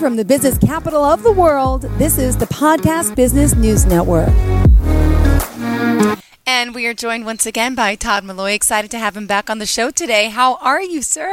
from the business capital of the world, this is the Podcast Business News Network. And we are joined once again by Todd Malloy. Excited to have him back on the show today. How are you, sir?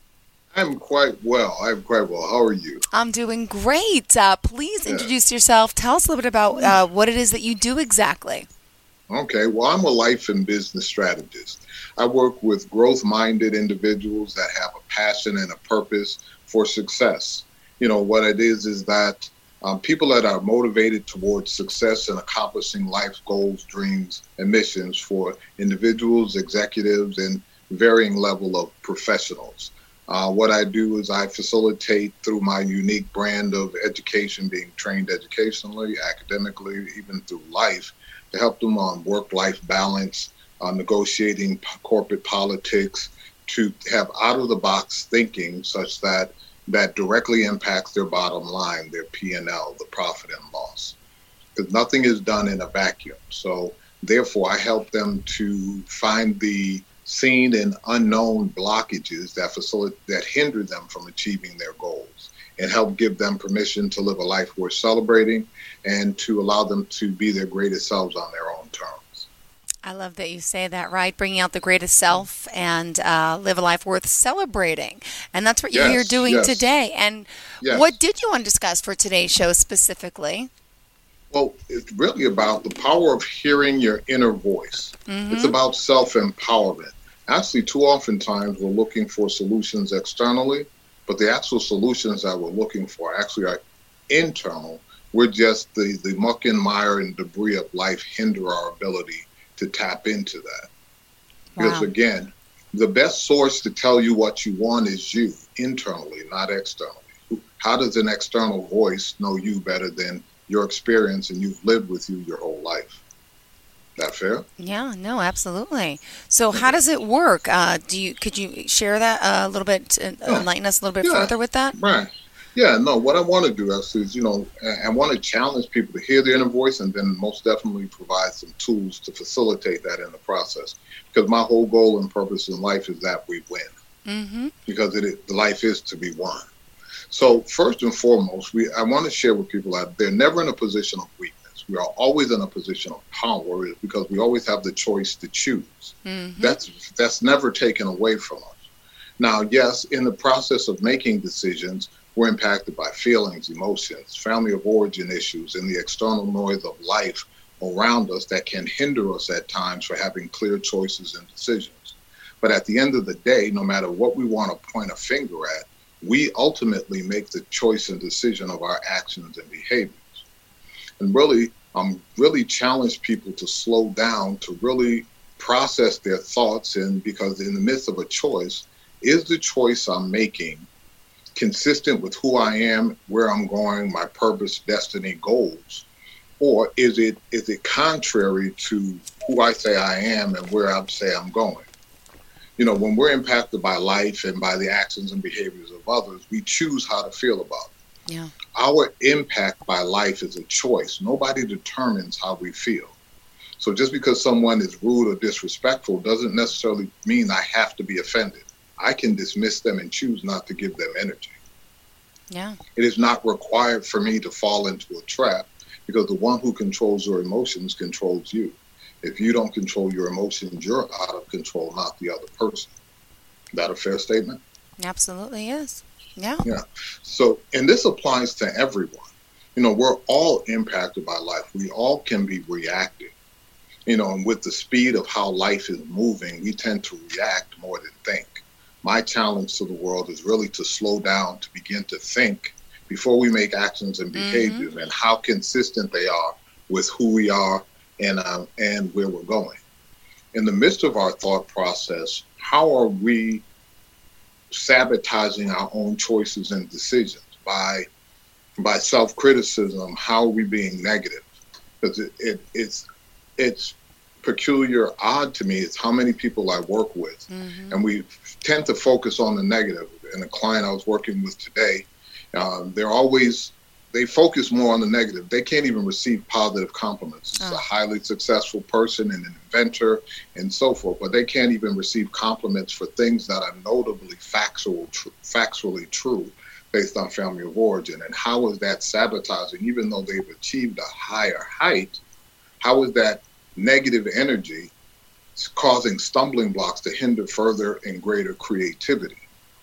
I'm quite well. How are you? I'm doing great. Please introduce yourself. Tell us a little bit about what it is that you do exactly. Okay. Well, I'm a life and business strategist. I work with growth-minded individuals that have a passion and a purpose for success. You know, what it is that people that are motivated towards success and accomplishing life's goals, dreams, and missions for individuals, executives, and varying level of professionals. What I do is I facilitate through my unique brand of education, being trained educationally, academically, even through life, to help them on work-life balance, negotiating corporate politics, to have out-of-the-box thinking such that directly impacts their bottom line, their P&L, the profit and loss. Because nothing is done in a vacuum. So therefore, I help them to find the seen and unknown blockages that hinder them from achieving their goals, and help give them permission to live a life worth celebrating and to allow them to be their greatest selves on their own terms. I love that you say that, right? Bringing out the greatest self and live a life worth celebrating. And that's what you're here doing today. And what did you want to discuss for today's show specifically? Well, it's really about the power of hearing your inner voice. Mm-hmm. It's about self-empowerment. Actually, too often times we're looking for solutions externally, but the actual solutions that we're looking for actually are internal. We're just the muck and mire and debris of life hinder our ability to tap into that. Wow. Because again, the best source to tell you what you want is you, internally, not externally. How does an external voice know you better than your experience and you've lived with you your whole life? That fair? Yeah, no, absolutely. So how does it work? Could you share that a little bit, enlighten us a little bit further with that? Right. Yeah, no, what I want to do actually is, I want to challenge people to hear their inner voice and then most definitely provide some tools to facilitate that in the process. Because my whole goal and purpose in life is that we win. Mm-hmm. Because the life is to be won. So first and foremost, I want to share with people that they're never in a position of weakness. We are always in a position of power because we always have the choice to choose. Mm-hmm. That's never taken away from us. Now, yes, in the process of making decisions, we're impacted by feelings, emotions, family of origin issues, and the external noise of life around us that can hinder us at times for having clear choices and decisions. But at the end of the day, no matter what we want to point a finger at, we ultimately make the choice and decision of our actions and behaviors. And really challenge people to slow down, to really process their thoughts, and because in the midst of a choice, is the choice I'm making consistent with who I am, where I'm going, my purpose, destiny, goals, or is it contrary to who I say I am and where I say I'm going? When we're impacted by life and by the actions and behaviors of others, we choose how to feel about it. Yeah. Our impact by life is a choice. Nobody determines how we feel. So just because someone is rude or disrespectful doesn't necessarily mean I have to be offended. I can dismiss them and choose not to give them energy. Yeah. It is not required for me to fall into a trap because the one who controls your emotions controls you. If you don't control your emotions, you're out of control, not the other person. Is that a fair statement? Absolutely is. Yeah. Yeah. So, and this applies to everyone. We're all impacted by life. We all can be reactive. And with the speed of how life is moving, we tend to react more than think. My challenge to the world is really to slow down, to begin to think before we make actions and behaviors, and how consistent they are with who we are and where we're going. In the midst of our thought process, how are we sabotaging our own choices and decisions by self-criticism? How are we being negative? Because it's peculiar, odd to me is how many people I work with, and we tend to focus on the negative. And the client I was working with today, they focus more on the negative. They can't even receive positive compliments. It's a highly successful person and an inventor and so forth, but they can't even receive compliments for things that are notably factually true. based on family of origin. And how is that sabotaging, even though they've achieved a higher height, how is that negative energy causing stumbling blocks to hinder further and greater creativity?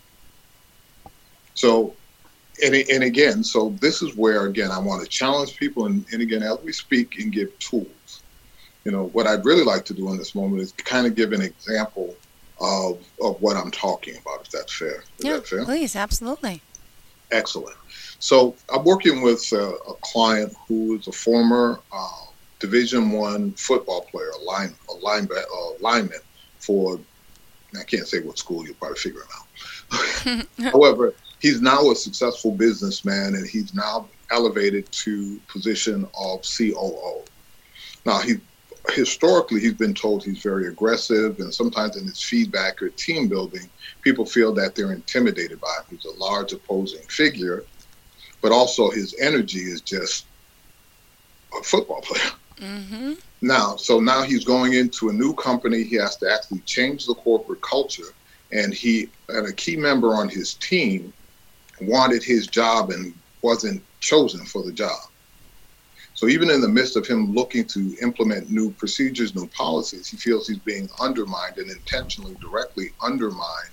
So, and again, so this is where, again, I want to challenge people. And again, as we speak and give tools, what I'd really like to do in this moment is kind of give an example of what I'm talking about, if that's fair. Is that fair? Please, absolutely. Excellent. So I'm working with a client who is a former Division I football player, a lineman for, I can't say what school, you'll probably figure it out. However, he's now a successful businessman, and he's now elevated to position of COO. Now, historically, he's been told he's very aggressive, and sometimes in his feedback or team building, people feel that they're intimidated by him. He's a large opposing figure, but also his energy is just a football player. Mm-hmm. Now he's going into a new company. He has to actually change the corporate culture, and a key member on his team wanted his job and wasn't chosen for the job. So even in the midst of him looking to implement new procedures, new policies, he feels he's being undermined and intentionally, directly undermined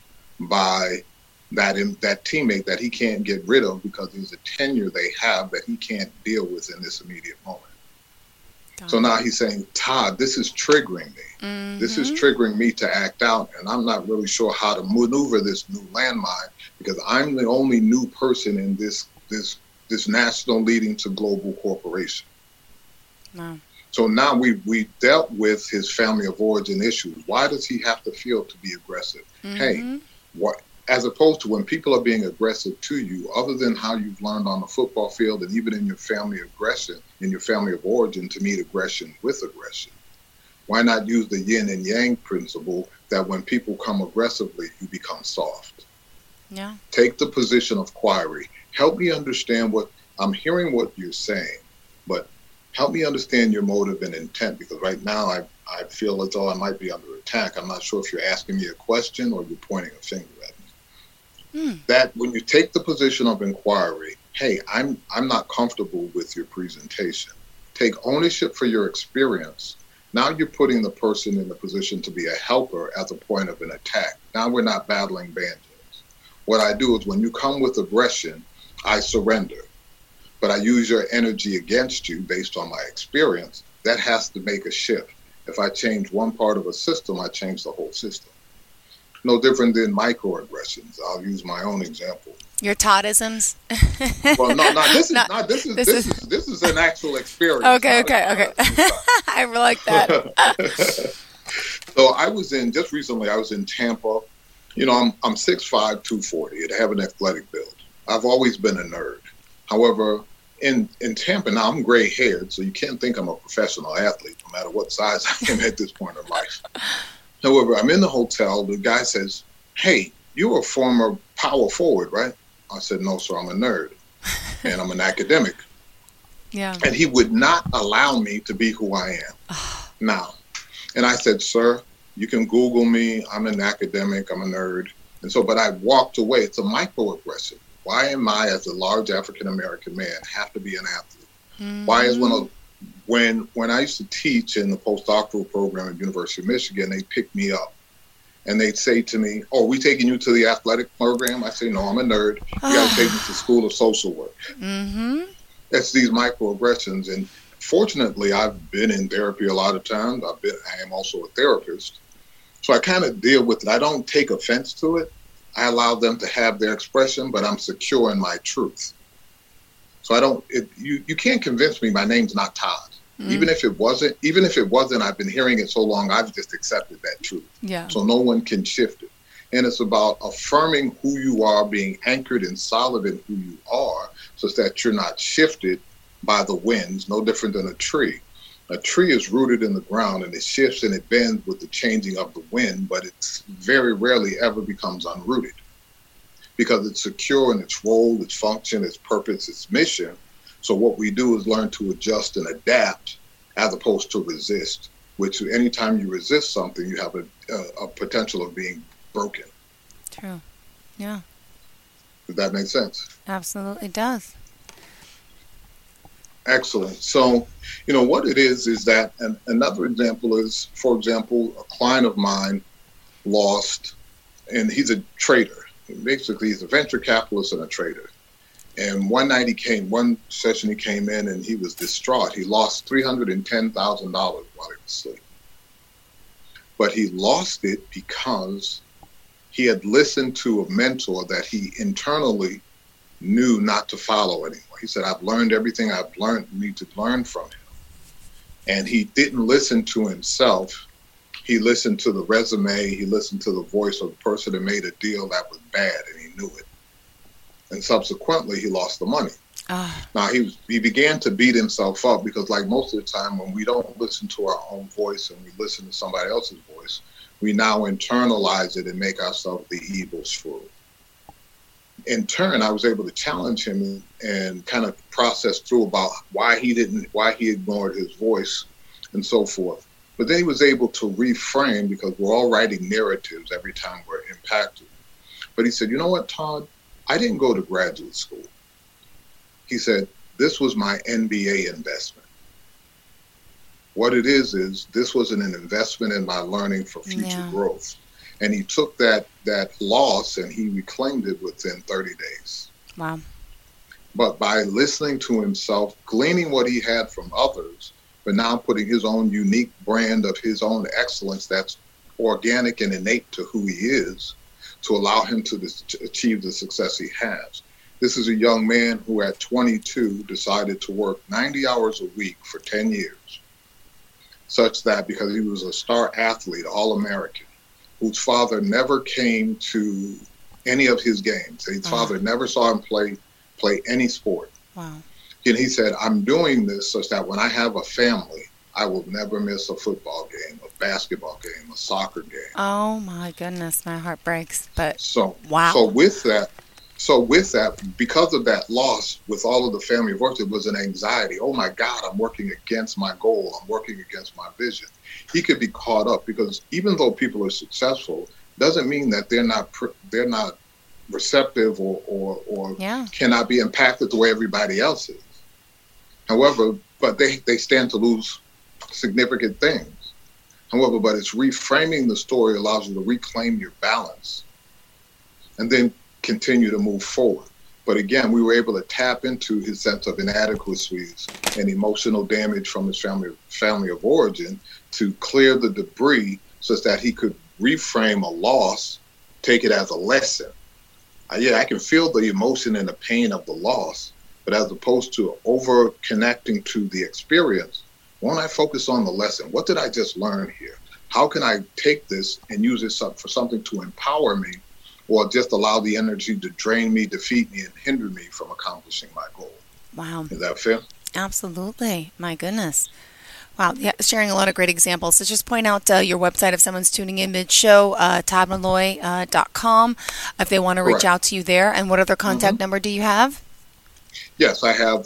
by that teammate that he can't get rid of because there's a tenure they have that he can't deal with in this immediate moment. So now he's saying, Todd, this is triggering me. Mm-hmm. This is triggering me to act out, and I'm not really sure how to maneuver this new landmine because I'm the only new person in this national leading to global corporation. Wow. So now we dealt with his family of origin issues. Why does he have to feel to be aggressive? Mm-hmm. Hey, what? As opposed to when people are being aggressive to you, other than how you've learned on the football field and even in your family of origin to meet aggression with aggression. Why not use the yin and yang principle that when people come aggressively, you become soft? Yeah. Take the position of inquiry. Help me understand I'm hearing what you're saying, but help me understand your motive and intent, because right now I feel as though I might be under attack. I'm not sure if you're asking me a question or you're pointing a finger at me. That when you take the position of inquiry, hey, I'm not comfortable with your presentation. Take ownership for your experience. Now you're putting the person in the position to be a helper as a point of an attack. Now we're not battling banjos. What I do is when you come with aggression, I surrender. But I use your energy against you based on my experience. That has to make a shift. If I change one part of a system, I change the whole system. No different than microaggressions. I'll use my own example. Your Toddisms? Well, this is an actual experience. Okay. I like that. So I was in Tampa. I'm 6'5", 240, and I have an athletic build. I've always been a nerd. However, in Tampa now, I'm gray-haired, so you can't think I'm a professional athlete, no matter what size I am at this point in life. However, I'm in the hotel. The guy says, hey, you're a former power forward, right? I said, no, sir, I'm a nerd, and I'm an academic. Yeah. And he would not allow me to be who I am now. And I said, sir, you can Google me. I'm an academic. I'm a nerd. And so, but I walked away. It's a microaggression. Why am I, as a large African-American man, have to be an athlete? Mm-hmm. Why is when I used to teach in the postdoctoral program at University of Michigan, they picked me up and they'd say to me, oh, are we taking you to the athletic program? I say, no, I'm a nerd. You got to take me to School of Social Work. Mm-hmm. It's these microaggressions. And fortunately, I've been in therapy a lot of times. I am also a therapist. So I kind of deal with it. I don't take offense to it. I allow them to have their expression, but I'm secure in my truth. So you can't convince me my name's not Todd. Mm. Even if it wasn't, I've been hearing it so long, I've just accepted that truth. Yeah. So no one can shift it. And it's about affirming who you are, being anchored and solid in who you are, so that you're not shifted by the winds, no different than a tree. A tree is rooted in the ground and it shifts and it bends with the changing of the wind, but it very rarely ever becomes unrooted because it's secure in its role, its function, its purpose, its mission. So what we do is learn to adjust and adapt as opposed to resist, which anytime you resist something, you have a potential of being broken. True. Yeah. Does that make sense? Absolutely does. Excellent. So, what it is that another example is, for example, a client of mine lost, and he's a trader. Basically, he's a venture capitalist and a trader. And one session he came in and he was distraught. He lost $310,000 while he was asleep. But he lost it because he had listened to a mentor that he internally knew not to follow anymore. He said, I've learned everything need to learn from him. And he didn't listen to himself. He listened to the resume. He listened to the voice of the person that made a deal that was bad, and he knew it. And subsequently, he lost the money. Now, he began to beat himself up because, like most of the time, when we don't listen to our own voice and we listen to somebody else's voice, we now internalize it and make ourselves the evil's fool. In turn, I was able to challenge him and kind of process through about why he ignored his voice and so forth. But then he was able to reframe, because we're all writing narratives every time we're impacted. But he said, you know what, Todd? I didn't go to graduate school. He said, this was my MBA investment. What it is this was an investment in my learning for future growth. And he took that loss and he reclaimed it within 30 days. Wow. But by listening to himself, gleaning what he had from others, but now putting his own unique brand of his own excellence that's organic and innate to who he is, to allow him to achieve the success he has. This is a young man who at 22 decided to work 90 hours a week for 10 years, such that because he was a star athlete, All-American, whose father never came to any of his games. His father never saw him play any sport. Wow. And he said, I'm doing this such that when I have a family, I will never miss a football game, a basketball game, a soccer game. Oh my goodness, my heart breaks. But wow. So with that, because of that loss, with all of the family work, it was an anxiety. Oh my God, I'm working against my goal. I'm working against my vision. He could be caught up, because even though people are successful, doesn't mean that they're not receptive or cannot be impacted the way everybody else is. However, but they stand to lose significant things. However, but it's reframing the story allows you to reclaim your balance and then continue to move forward. But again, we were able to tap into his sense of inadequacies and emotional damage from his family of origin to clear the debris so that he could reframe a loss, take it as a lesson. I can feel the emotion and the pain of the loss, but as opposed to over connecting to the experience, why don't I focus on the lesson? What did I just learn here? How can I take this and use this for something to empower me, or just allow the energy to drain me, defeat me, and hinder me from accomplishing my goal? Wow. Is that fair? Absolutely. My goodness. Wow. Yeah, sharing a lot of great examples. So just point out your website if someone's tuning in mid-show, toddmalloy.com, if they want to reach out to you there. And what other contact number do you have? Yes, I have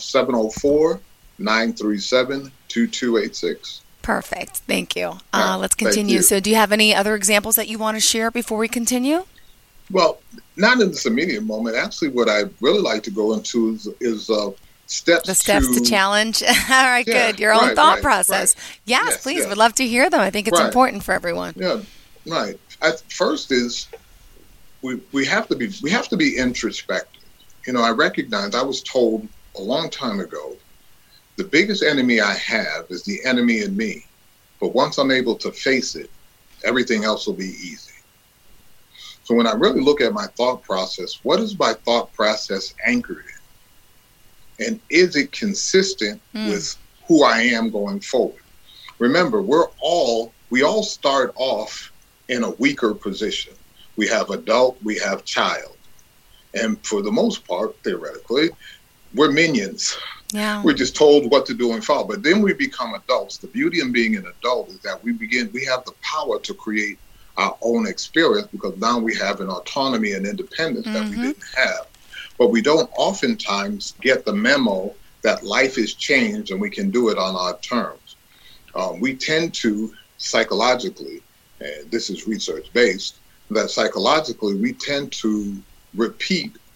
704-937-2286. Perfect. Thank you. Let's continue. So do you have any other examples that you want to share before we continue? Well, not in this immediate moment. Actually, what I really like to go into is steps to challenge. All right, good. Your own thought process. Right. Yes, please. Would love to hear them. I think it's important for everyone. Yeah, right. First is we have to be introspective. I recognize, I was told a long time ago, the biggest enemy I have is the enemy in me. But once I'm able to face it, everything else will be easy. So when I really look at my thought process, what is my thought process anchored in? And is it consistent with who I am going forward? Remember, we all start off in a weaker position. We have adult, we have child. And for the most part, theoretically, we're minions. Yeah. We're just told what to do and follow. But then we become adults. The beauty in being an adult is that we have the power to create our own experience, because now we have an autonomy and independence that we didn't have. But we don't oftentimes get the memo that life is changed and we can do it on our terms. We tend to psychologically, and this is research based, that psychologically we tend to repeat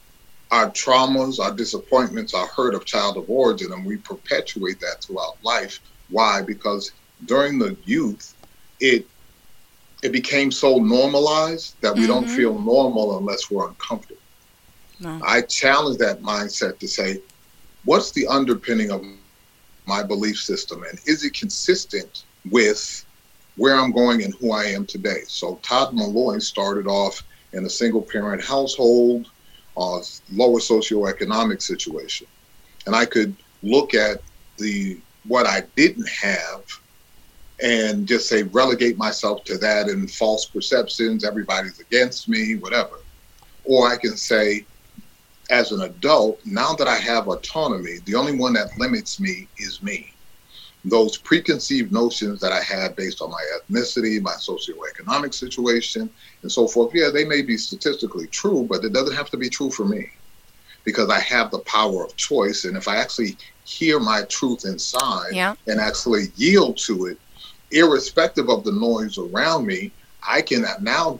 our traumas, our disappointments, our hurt of child of origin, and we perpetuate that throughout life. Why? Because during the youth, it became so normalized that we don't feel normal unless we're uncomfortable. No. I challenge that mindset to say, what's the underpinning of my belief system, and is it consistent with where I'm going and who I am today? So Todd Malloy started off in a single-parent household, lower socioeconomic situation. And I could look at what I didn't have and just say, relegate myself to that and false perceptions, everybody's against me, whatever. Or I can say, as an adult, now that I have autonomy, the only one that limits me is me. Those preconceived notions that I had based on my ethnicity, my socioeconomic situation, and so forth, yeah, they may be statistically true, but it doesn't have to be true for me, because I have the power of choice. And if I actually hear my truth inside and actually yield to it, irrespective of the noise around me, I can now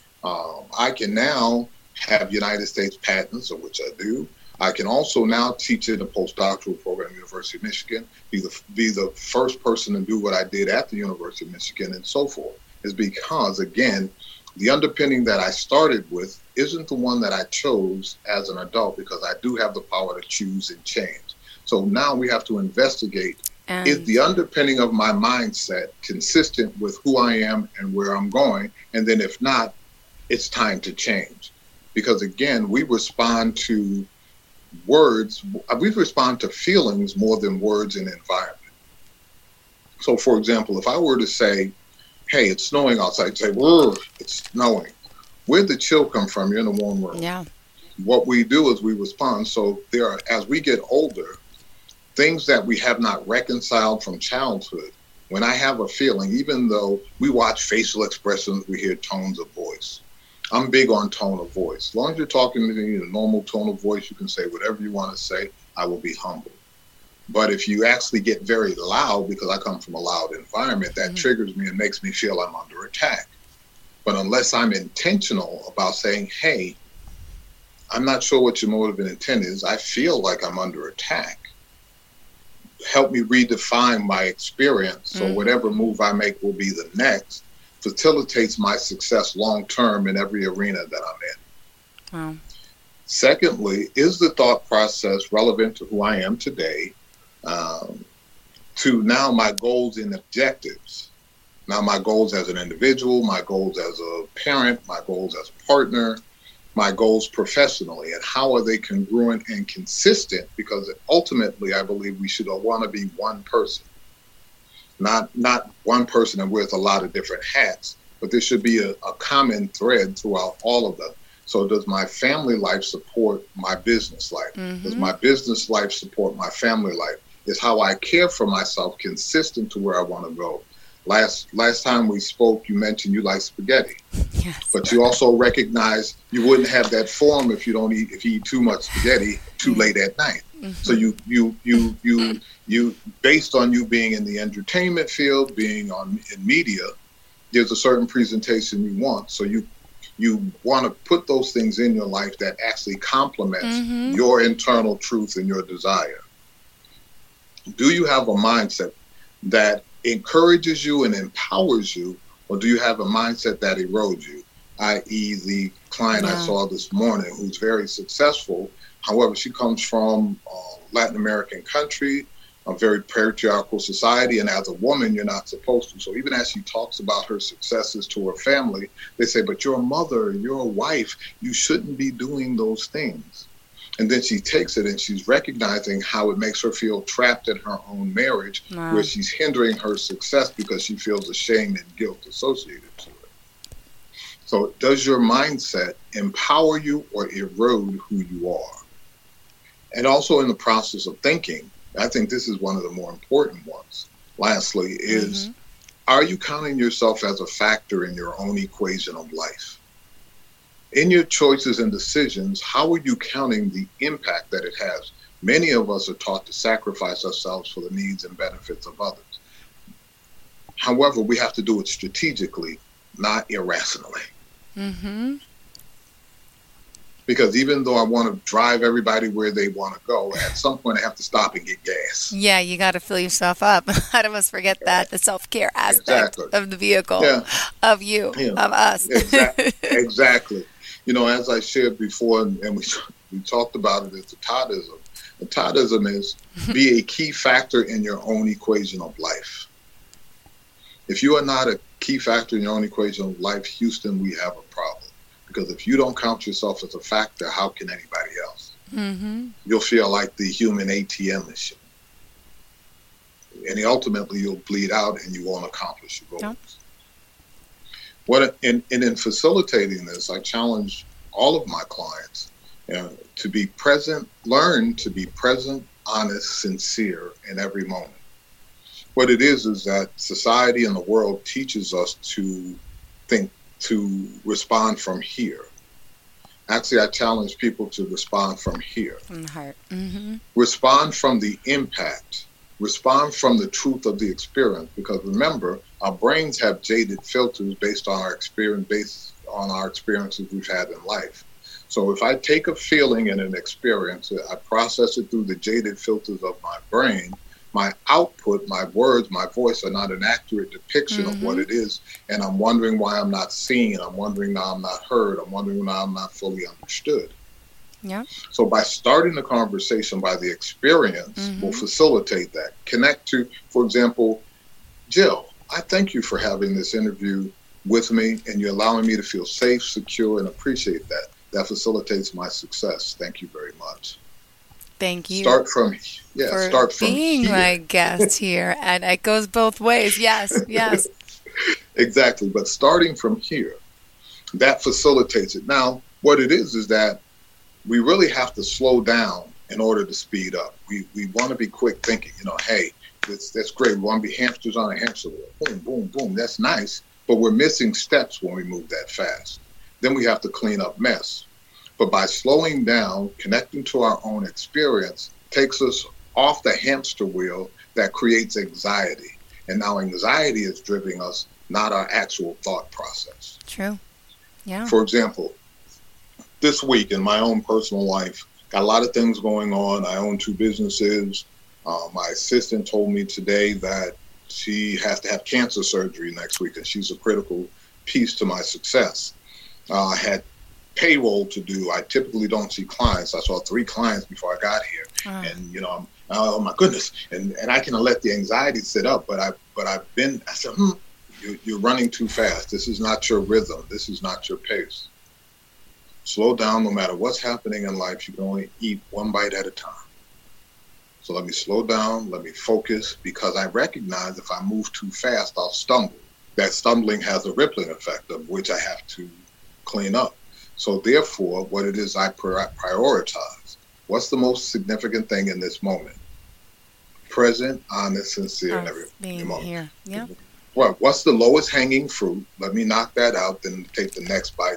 have United States patents, of which I do. I can also now teach in a postdoctoral program at the University of Michigan, be the first person to do what I did at the University of Michigan, and so forth. Is because, again, the underpinning that I started with isn't the one that I chose as an adult, because I do have the power to choose and change. So now we have to investigate, is the underpinning of my mindset consistent with who I am and where I'm going? And then if not, it's time to change. Because again, we respond to words, we respond to feelings more than words and environment. So for example, if I were to say, hey, it's snowing outside, say, whoa, it's snowing. Where'd the chill come from? You're in a warm room. Yeah. What we do is we respond. So as we get older, things that we have not reconciled from childhood, when I have a feeling, even though we watch facial expressions, we hear tones of voice. I'm big on tone of voice. As long as you're talking to me in a normal tone of voice, you can say whatever you want to say. I will be humble. But if you actually get very loud, because I come from a loud environment, that triggers me and makes me feel I'm under attack. But unless I'm intentional about saying, hey, I'm not sure what your motive and intent is, I feel like I'm under attack. Help me redefine my experience, so whatever move I make will be the next, facilitates my success long-term in every arena that I'm in. Wow. Secondly, is the thought process relevant to who I am today, to now my goals and objectives? Now my goals as an individual, my goals as a parent, my goals as a partner, my goals professionally, and how are they congruent and consistent? Because ultimately, I believe we should all want to be one person. Not one person and wears a lot of different hats, but there should be a common thread throughout all of them. So does my family life support my business life? Does my business life support my family life? Is how I care for myself consistent to where I want to go? Last time we spoke, you mentioned you like spaghetti, but you also recognize you wouldn't have that form if you eat too much spaghetti too late at night. So you based on you being in the entertainment field, being in media, there's a certain presentation you want. So you want to put those things in your life that actually complements your internal truth and your desire. Do you have a mindset that encourages you and empowers you, or do you have a mindset that erodes you? I.e. the client I saw this morning, who's very successful. However, she comes from a Latin American country, a very patriarchal society, and as a woman, you're not supposed to. So even as she talks about her successes to her family, they say, but you're a mother, you're a wife, you shouldn't be doing those things. And then she takes it and she's recognizing how it makes her feel trapped in her own marriage, where she's hindering her success because she feels ashamed and guilt associated to it. So does your mindset empower you or erode who you are? And also in the process of thinking, I think this is one of the more important ones. Lastly, is are you counting yourself as a factor in your own equation of life? In your choices and decisions, how are you counting the impact that it has? Many of us are taught to sacrifice ourselves for the needs and benefits of others. However, we have to do it strategically, not irrationally. Because even though I want to drive everybody where they want to go, at some point I have to stop and get gas. Yeah, you got to fill yourself up. A lot of us forget that, the self-care aspect of the vehicle, of you, of us. Exactly. You know, as I shared before, and we talked about it, it's a Toddism. The Toddism is be a key factor in your own equation of life. If you are not a key factor in your own equation of life, Houston, we have a problem. Because if you don't count yourself as a factor, how can anybody else? Mm-hmm. You'll feel like the human ATM machine. And ultimately, you'll bleed out and you won't accomplish your goals. Yep. In facilitating this, I challenge all of my clients to be present, learn to be present, honest, sincere in every moment. What it is that society and the world teaches us to think, to respond from here. Actually, I challenge people to respond from here. From the heart. Mm-hmm. Respond from the impact. Respond from the truth of the experience. Because remember, our brains have jaded filters based on our experiences we've had in life. So if I take a feeling and an experience, I process it through the jaded filters of my brain, my output, my words, my voice are not an accurate depiction of what it is. And I'm wondering why I'm not seen. I'm wondering now I'm not heard. I'm wondering now I'm not fully understood. Yeah. So by starting the conversation by the experience, will facilitate that. Connect to, for example, Jill, I thank you for having this interview with me and you're allowing me to feel safe, secure, and appreciate that. That facilitates my success. Thank you very much. Thank you. Start from being here. My guest here, and it goes both ways. Yes. Exactly, but starting from here, that facilitates it. Now, what it is that we really have to slow down in order to speed up. We want to be quick thinking. You know, hey, that's great. We want to be hamsters on a hamster wheel. Boom, boom, boom. That's nice, but we're missing steps when we move that fast. Then we have to clean up mess. But by slowing down, connecting to our own experience takes us off the hamster wheel that creates anxiety. And now anxiety is driving us, not our actual thought process. True. Yeah. For example, this week in my own personal life, got a lot of things going on. I own 2 businesses. My assistant told me today that she has to have cancer surgery next week, and she's a critical piece to my success. I had payroll to do. I typically don't see clients. I saw 3 clients before I got here. And, you know, I'm, oh my goodness. And I can let the anxiety sit up, but I said, you're running too fast. This is not your rhythm. This is not your pace. Slow down. No matter what's happening in life, you can only eat one bite at a time. So let me slow down. Let me focus, because I recognize if I move too fast, I'll stumble. That stumbling has a rippling effect of which I have to clean up. So therefore, what it is I prioritize. What's the most significant thing in this moment? Present, honest, sincere, and every moment. Here. Yeah. Well, what's the lowest hanging fruit? Let me knock that out, then take the next bite.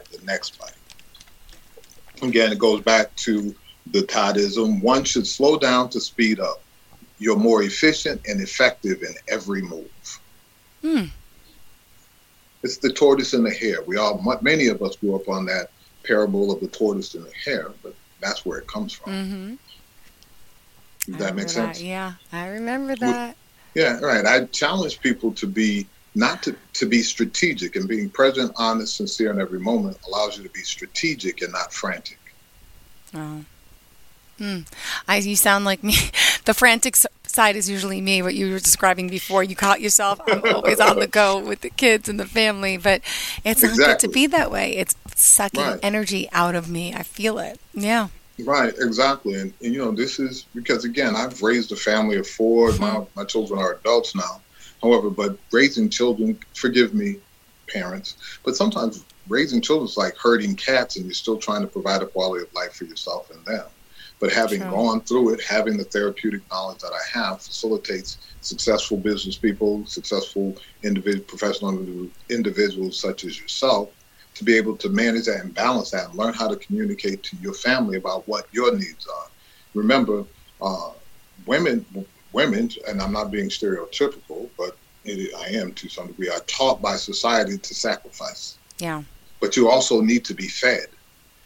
Again, it goes back to the Toddism. One should slow down to speed up. You're more efficient and effective in every move. It's the tortoise and the hare. Many of us grew up on that parable of the tortoise and the hare, but that's where it comes from. Does that make sense? Yeah, I remember that. Yeah, right. I challenge people to be to be strategic, and being present, honest, sincere in every moment allows you to be strategic and not frantic. Oh. You sound like me. The frantic side is usually me, what you were describing before. You caught yourself. I'm always on the go with the kids and the family, but it's not good to be that way. It's sucking energy out of me. I feel it. Yeah. Right, exactly. And you know, this is because, again, I've raised a family of 4. My children are adults now. However, but raising children, forgive me, parents, but sometimes raising children is like herding cats, and you're still trying to provide a quality of life for yourself and them. But having gone through it, having the therapeutic knowledge that I have facilitates successful business people, successful professional individuals such as yourself, to be able to manage that and balance that and learn how to communicate to your family about what your needs are. Remember, women, and I'm not being stereotypical, but I am to some degree, are taught by society to sacrifice. Yeah. But you also need to be fed.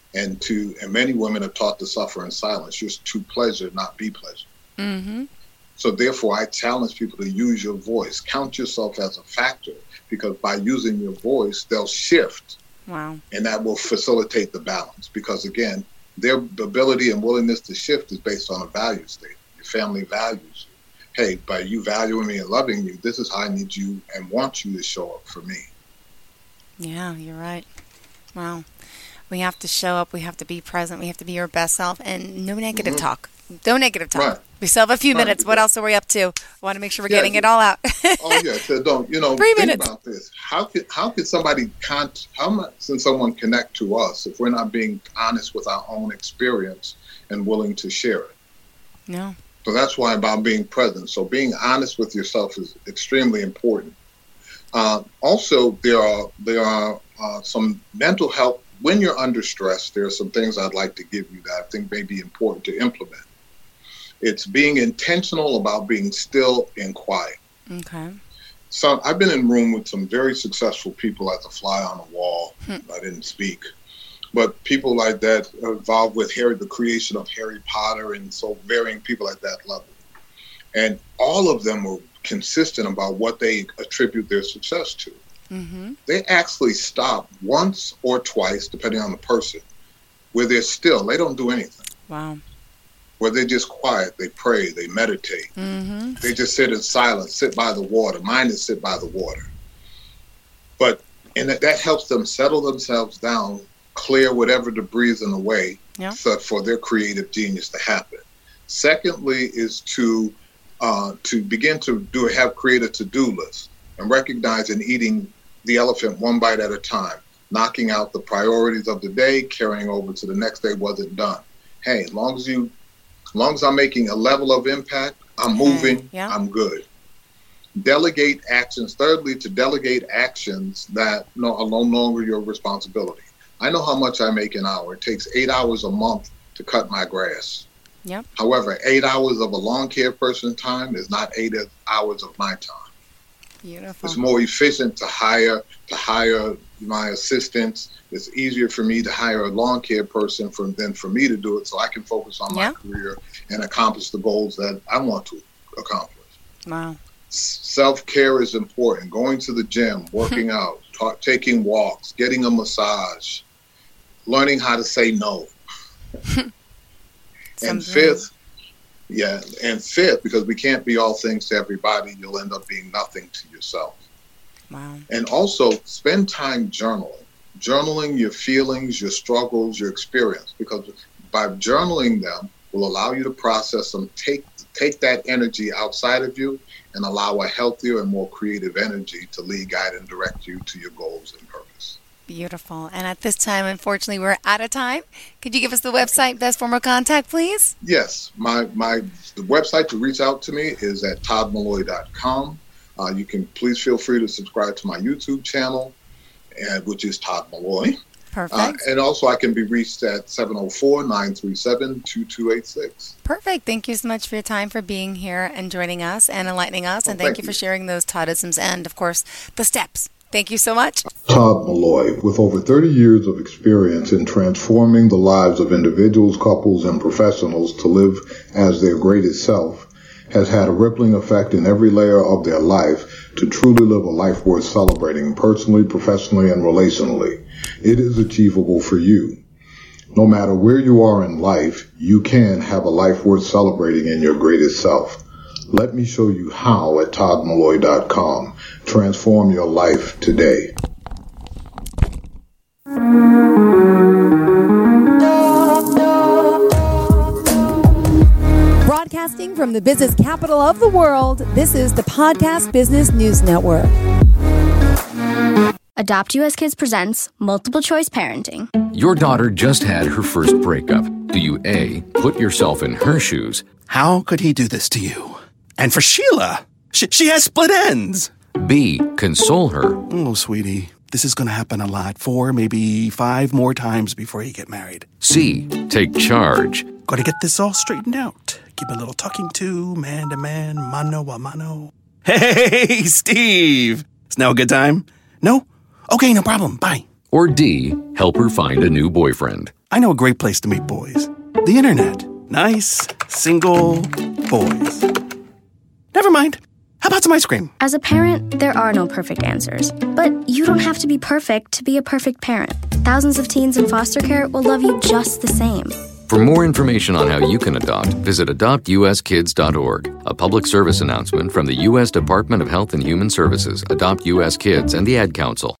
And many women are taught to suffer in silence, just to pleasure, not be pleasure. Mm-hmm. So therefore, I challenge people to use your voice. Count yourself as a factor, because by using your voice, they'll shift. Wow. And that will facilitate the balance. Because again, their ability and willingness to shift is based on a value statement. Your family values you. Hey, by you valuing me and loving you, this is how I need you and want you to show up for me. Yeah, you're right. Wow. We have to show up. We have to be present. We have to be our best self, and no negative talk. No negative talk. Right. We still have a few minutes. What else are we up to? I want to make sure we're getting it all out. Oh yeah. So don't 3 think minutes. About this. How could somebody someone connect to us if we're not being honest with our own experience and willing to share it? No. So that's why about being present. So being honest with yourself is extremely important. Also, there are some mental health. When you're under stress, there are some things I'd like to give you that I think may be important to implement. It's being intentional about being still and quiet. Okay. So I've been in a room with some very successful people as a fly on the wall. I didn't speak. But people like that are involved with the creation of Harry Potter and so varying people at that level. And all of them were consistent about what they attribute their success to. Mm-hmm. They actually stop once or twice, depending on the person, where they're still. They don't do anything. Wow. Where they're just quiet. They pray. They meditate. Mm-hmm. They just sit in silence, sit by the water. Mine is sit by the water. And that helps them settle themselves down, clear whatever debris is in the way, so for their creative genius to happen. Secondly is to begin to create a to-do list and recognize and eating the elephant one bite at a time, knocking out the priorities of the day, carrying over to the next day wasn't done. Hey, as long as I'm making a level of impact, I'm moving, I'm good. Delegate actions. Thirdly, to delegate actions that are no longer your responsibility. I know how much I make an hour. It takes 8 hours a month to cut my grass. Yep. However, 8 hours of a lawn care person's time is not 8 hours of my time. Beautiful. It's more efficient to hire my assistants. It's easier for me to hire a lawn care person than for me to do it, so I can focus on my career and accomplish the goals that I want to accomplish. Wow. Self-care is important. Going to the gym, working out, taking walks, getting a massage, learning how to say no. And fifth, because we can't be all things to everybody, you'll end up being nothing to yourself. Wow. And also spend time journaling your feelings, your struggles, your experience, because by journaling them will allow you to process them, take that energy outside of you and allow a healthier and more creative energy to lead, guide, and direct you to your goals and purpose. Beautiful. And at this time, unfortunately, we're out of time. Could you give us the website, best form of contact, please? Yes. The website to reach out to me is at toddmalloy.com. You can please feel free to subscribe to my YouTube channel, which is Todd Malloy. Perfect. And also I can be reached at 704-937-2286. Perfect. Thank you so much for your time, for being here and joining us and enlightening us. And thank you for sharing those Toddisms and, of course, the steps. Thank you so much. Todd Malloy, with over 30 years of experience in transforming the lives of individuals, couples, and professionals to live as their greatest self, has had a rippling effect in every layer of their life to truly live a life worth celebrating personally, professionally, and relationally. It is achievable for you. No matter where you are in life, you can have a life worth celebrating in your greatest self. Let me show you how at toddmalloy.com. Transform your life today. Broadcasting from the business capital of the world, this is the Podcast Business News Network. Adopt US Kids presents Multiple Choice Parenting. Your daughter just had her first breakup. Do you A, put yourself in her shoes? How could he do this to you? And for Sheila, she has split ends. B, console her. Oh, sweetie, this is going to happen a lot. 4, maybe 5 more times before you get married. C, take charge. Got to get this all straightened out. Keep a little talking to, man to man, mano a mano. Hey, Steve! Is now a good time? No? Okay, no problem. Bye. Or D, help her find a new boyfriend. I know a great place to meet boys. The internet. Nice, single boys. Never mind. How about some ice cream? As a parent, there are no perfect answers. But you don't have to be perfect to be a perfect parent. Thousands of teens in foster care will love you just the same. For more information on how you can adopt, visit adoptuskids.org. A public service announcement from the U.S. Department of Health and Human Services, Adopt U.S. Kids, and the Ad Council.